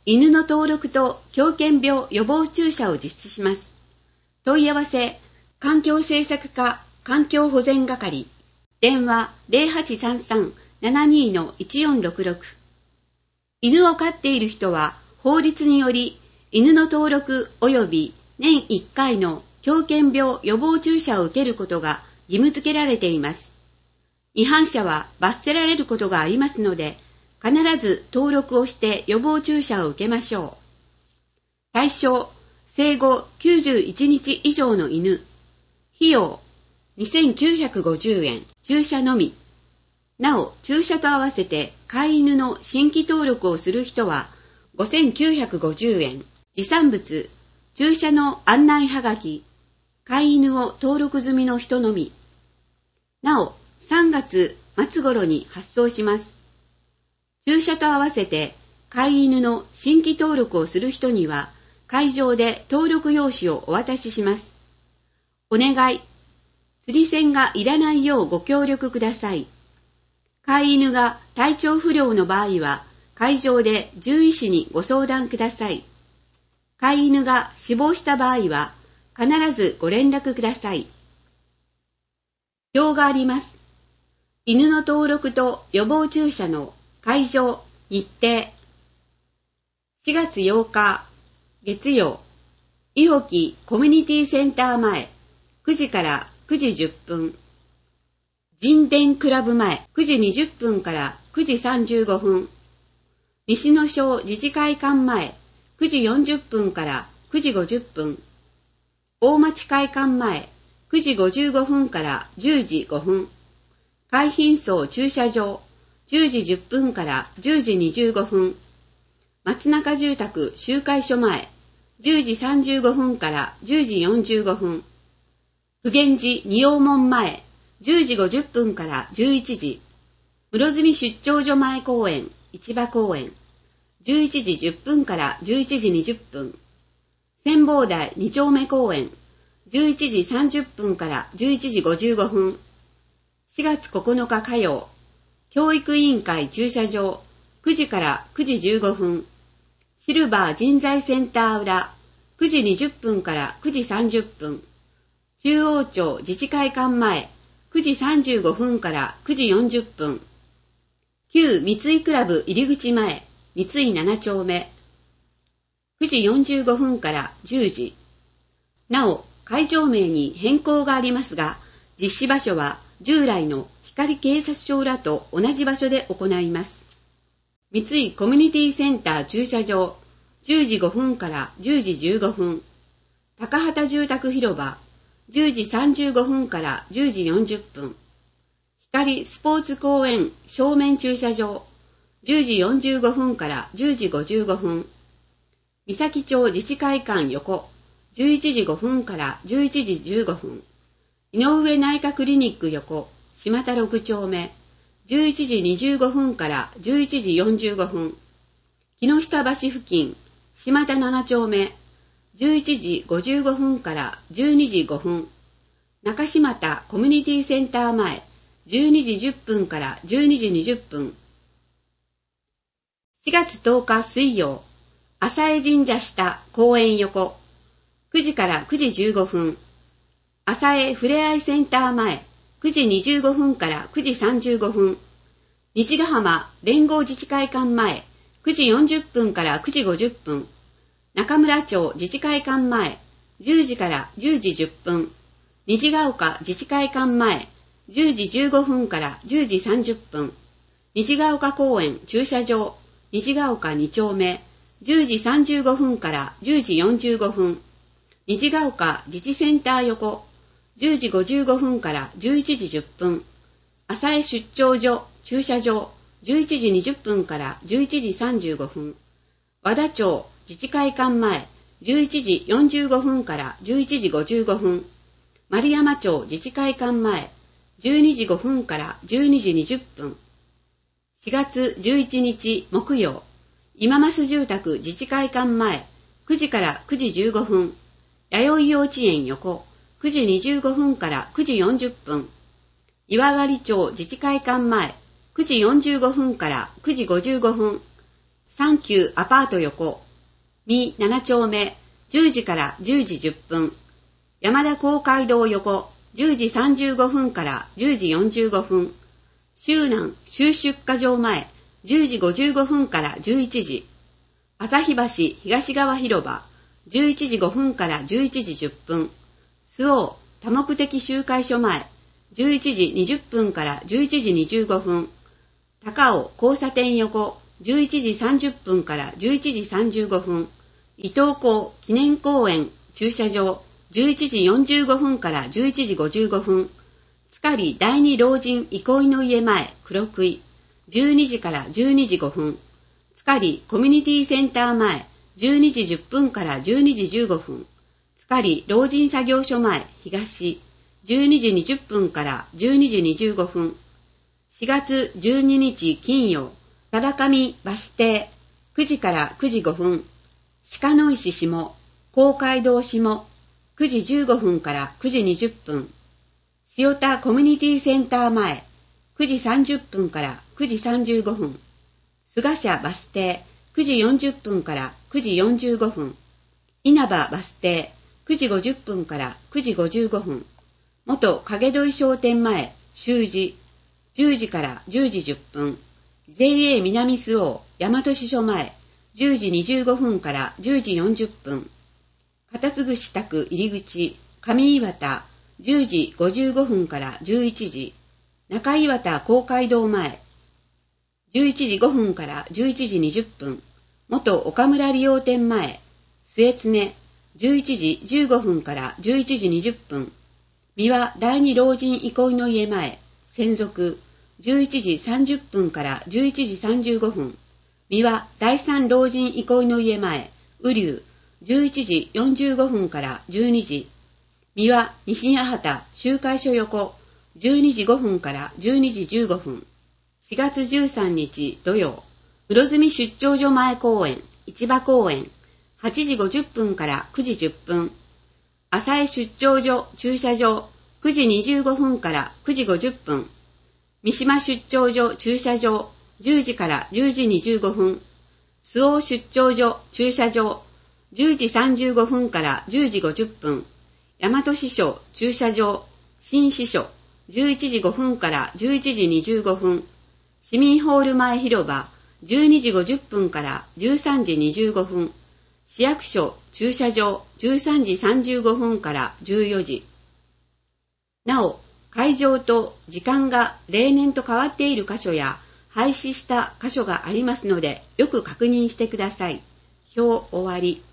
犬の登録と狂犬病予防注射を実施します。問い合わせ、環境政策課環境保全係、電話 0833-72-1466。犬を飼っている人は法律により犬の登録及び年1回の狂犬病予防注射を受けることが義務付けられています。違反者は罰せられることがありますので、必ず登録をして予防注射を受けましょう。対象、生後91日以上の犬。費用、2950円。注射のみ。なお、注射と合わせて飼い犬の新規登録をする人は5950円。持参物、注射の案内はがき。飼い犬を登録済みの人のみ。なお、3月末頃に発送します。注射と合わせて飼い犬の新規登録をする人には会場で登録用紙をお渡しします。お願い。釣り銭がいらないようご協力ください。飼い犬が体調不良の場合は会場で獣医師にご相談ください。飼い犬が死亡した場合は必ずご連絡ください。表があります。犬の登録と予防注射の会場、日程。4月8日、月曜、いほきコミュニティセンター前、9時から9時10分。神殿クラブ前、9時20分から9時35分。西野小自治会館前、9時40分から9時50分。大町会館前、9時55分から10時5分。海浜荘駐車場、10時10分から10時25分。松中住宅集会所前、10時35分から10時45分。普賢寺仁王門前、10時50分から11時。室積出張所前公園、市場公園、11時10分から11時20分。千宝台2丁目公園、11時30分から11時55分。4月9日火曜、教育委員会駐車場、9時から9時15分。シルバー人材センター裏、9時20分から9時30分。中央町自治会館前、9時35分から9時40分。旧三井クラブ入口前、三井7丁目。9時45分から10時。なお、会場名に変更がありますが、実施場所は従来の光警察署裏と同じ場所で行います。三井コミュニティセンター駐車場、10時5分から10時15分。高畑住宅広場、10時35分から10時40分。光スポーツ公園正面駐車場、10時45分から10時55分。三崎町自治会館横、11時5分から11時15分。井上内科クリニック横、島田6丁目、11時25分から11時45分。木下橋付近、島田7丁目、11時55分から12時5分。中島田コミュニティセンター前、12時10分から12時20分。4月10日水曜、浅江神社下公園横、9時から9時15分。浅江ふれあいセンター前、9時25分から9時35分。西ヶ浜連合自治会館前、9時40分から9時50分。中村町自治会館前、10時から10時10分。虹ヶ丘自治会館前、10時15分から10時30分。虹ヶ丘公園駐車場、虹ヶ丘2丁目、10時35分から10時45分。虹ヶ丘自治センター横、10時55分から11時10分。浅江出張所駐車場、11時20分から11時35分。和田町自治会館前、11時45分から11時55分。丸山町自治会館前、12時5分から12時20分。4月11日木曜、今増住宅自治会館前、9時から9時15分。弥生幼稚園横、9時25分から9時40分。岩狩町自治会館前、9時45分から9時55分。 サンキューアパート横、み7丁目、10時から10時10分。山田公会堂横、10時35分から10時45分。周南収出荷場前、10時55分から11時。旭橋東側広場、11時5分から11時10分。周防多目的集会所前、11時20分から11時25分。高尾交差点横、11時30分から11時35分。伊東港記念公園駐車場、11時45分から11時55分。塚里第二老人憩いの家前黒食い、12時から12時5分。塚里コミュニティセンター前、12時10分から12時15分。塚里老人作業所前東、12時20分から12時25分。4月12日金曜、只上バス停、9時から9時5分。鹿野石下、公会堂下、9時15分から9時20分。塩田コミュニティセンター前、9時30分から9時35分。菅社バス停、9時40分から9時45分。稲葉バス停、9時50分から9時55分。元影戸井商店前、習字、10時から10時10分。JA 南周防大和支所前、10時25分から10時40分。片継ぐ支宅入り口、上岩田、10時55分から11時。中岩田公会堂前、11時5分から11時20分。元岡村利用店前、末常、11時15分から11時20分。三輪第二老人憩いの家前、専属、11時30分から11時35分。三輪第三老人憩いの家前、雨竜、11時45分から12時。三輪西八幡集会所横、12時5分から12時15分。4月13日土曜、黒住出張所前公園、市場公園、8時50分から9時10分。浅江出張所駐車場、9時25分から9時50分。三島出張所駐車場、10時から10時25分。周防出張所駐車場、10時35分から10時50分。大和支所駐車場、新支所、11時5分から11時25分。市民ホール前広場、12時50分から13時25分。市役所駐車場、13時35分から14時。なお、会場と時間が例年と変わっている箇所や廃止した箇所がありますので、よく確認してください。表終わり。